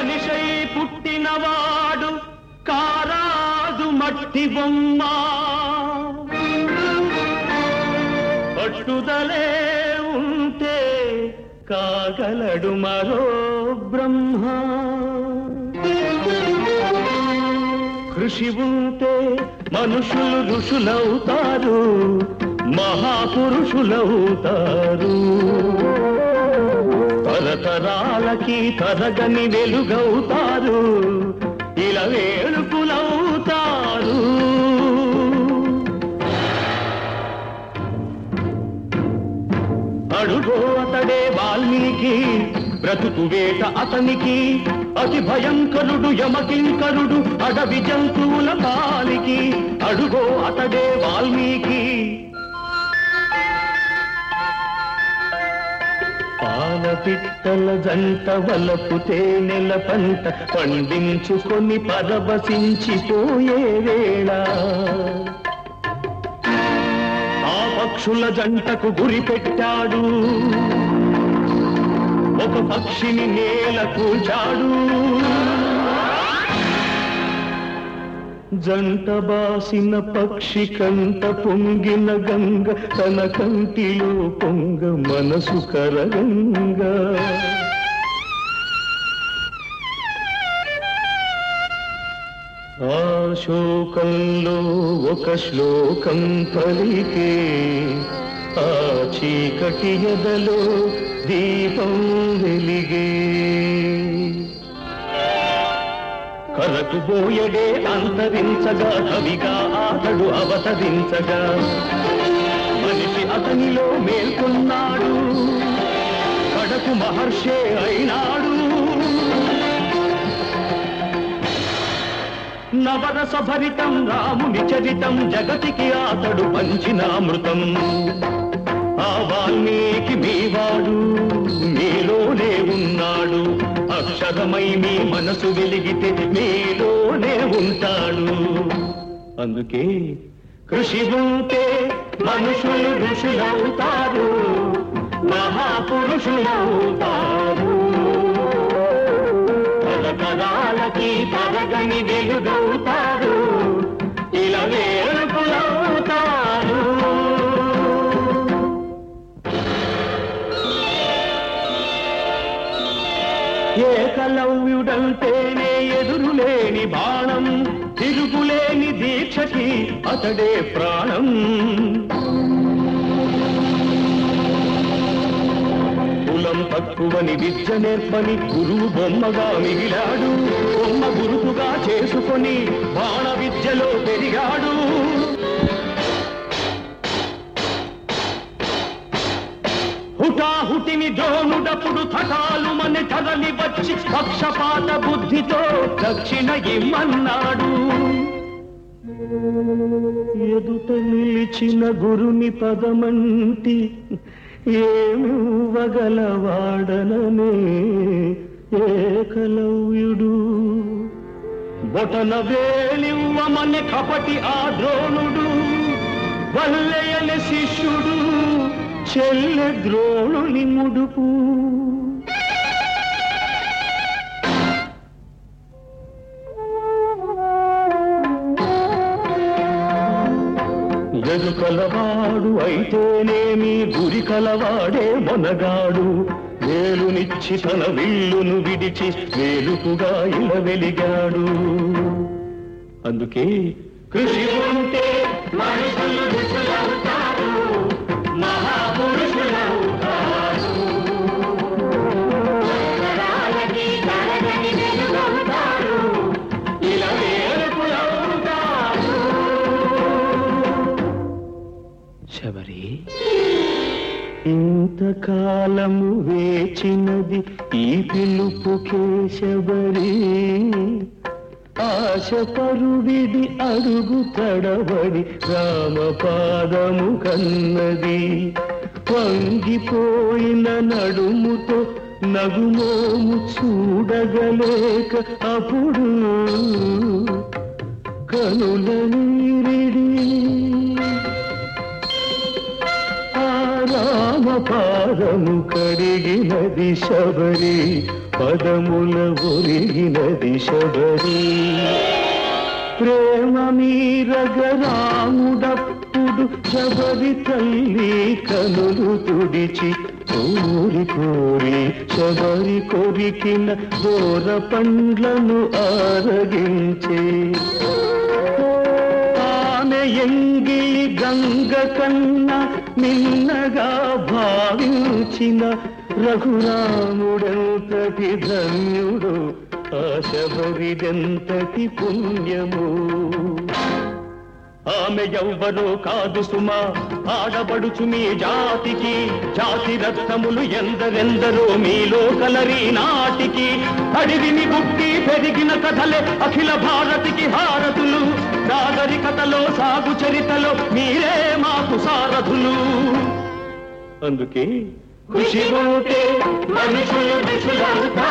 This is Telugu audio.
మనిషై పుట్టినవాడు కారాదు మట్టి బొమ్మ పట్టుదలే ఉంటే కాగలడు మరో బ్రహ్మ కృషి ఉంటే మనుషులు ఋషులవుతారు మహాపురుషులవుతారు తరతరాలకి తరగని వెలుగవుతారు ఇలా వేడుకులవుతారు అడుగో అతడే వాల్మీకి బ్రతుకు వేట అతనికి అతి భయంకరుడు యమకింకరుడు అడవి జంతువుల పాలికి అడుగో అతడే వాల్మీకి పాలపిట్టల జంట వలపు తేనెల పంట పండించుకొని పరవశించిపోయే వేళ ఆ పక్షుల జంటకు గురి పెట్టాడు ఒక పక్షిని నేల కూల్చాడు జంట బాసిన పక్షి కంట పొంగిన గంగ తన కంటిలో పొంగ మనసు కరగంగా ఆ శోకంలో ఒక శ్లోకం పలికే ఆ చీకటి ఎదలో దీపం వెలిగే కరకుపోయడే అంతరించగా కవిగా అతడు అవతరించగా మనిషి అతనిలో మేల్కొన్నాడు కడకు మహర్షే అయినాడు నవరస భరితం రాముని చరితం జగతికి అతడు పంచినామృతం ఆ వాల్మీకి మీవాడు మీలోనే ఉన్నాడు అక్షరమై మీ మనసు వెలిగితే మీలోనే ఉంటాడు అందుకే కృషి ఉంటే మనుషులు ఋషులవుతారు మహాపురుషులవుతారు తరతరాలకి తరగని వెలుగవుతారు ఇలా వేడుకులవుతారు ఏకలవ్యుడంటేనే ఎదురులేని బాణం తిరుగులేని దీక్షకి అతడే ప్రాణం కులం తక్కువని విద్య నేర్పని గురువు బొమ్మగా మిగిలాడు బొమ్మ గురుతుగా చేసుకొని బాణ విద్యలో పెరిగాడు హుటాహుటిని ద్రోణుడప్పుడు థకాలు మన తరలి వచ్చి పక్షపాత బుద్ధితో దక్షిణ ఇమ్మన్నాడు ఎదుట నిలిచిన గురుని పదమంటి ఏమివ్వగలవాడననే ఏకలవ్యుడు బొటన వేలివ్వమని కపటి ఆ ద్రోణుడు వల్లయని శిష్యుడు చెల్లె ద్రోణుని ముడుపు ఎదు కలవాడు అయితేనేమి గురి కలవాడే మొనగాడు వేలునిచ్చి తన విల్లును విడిచి వేలుకుగా ఇలా వెలిగాడు అందుకే కృషి ఉంటే మనుషులు ఋషులవుతారు మహాపురుషులవుతారు ఇలా వేడుకులవుతారు శబరి ఇంతకాలము వేచినది ఈ పిలుపుకే శబరి ఆశ పరువిడి అడుగు తడబడి రామపాదము కన్నది వంగిపోయిన నడుముతో నగుమోము చూడగలేక అప్పుడు కనుల నీరిడి ఆ రామ పాదము కడిగినది శబరి, పదముల ఒరిగినది శబరి. ప్రేమ మీరగ రాముడప్పుడు శబరి తల్లి కనులు తుడిచి కోరి కోరి శబరి కొరికిన దూర పండ్లను ఆరగించే. ఆమె ఎంగిలి గంగ కన్నా నిన్నగా భావించిన రఘురాముడెంతటి ధన్యుడు, ఆ శబరిదెంతటి పుణ్యము. ఆమె ఎవ్వరో కాదు సుమా, ఆడబడుచు మీ జాతికి. జాతి రత్నములు ఎందరెందరో మీలో కలరి నాటికి. అడివిని బుట్టి పెరిగిన కథలే అఖిల భారతికి హారతులు. నాగరికతలో సాగు చరితలో మీరే మాకు సారథులు. అందుకే ఖుషి ఉంటే మనుషులు ఋషులంతా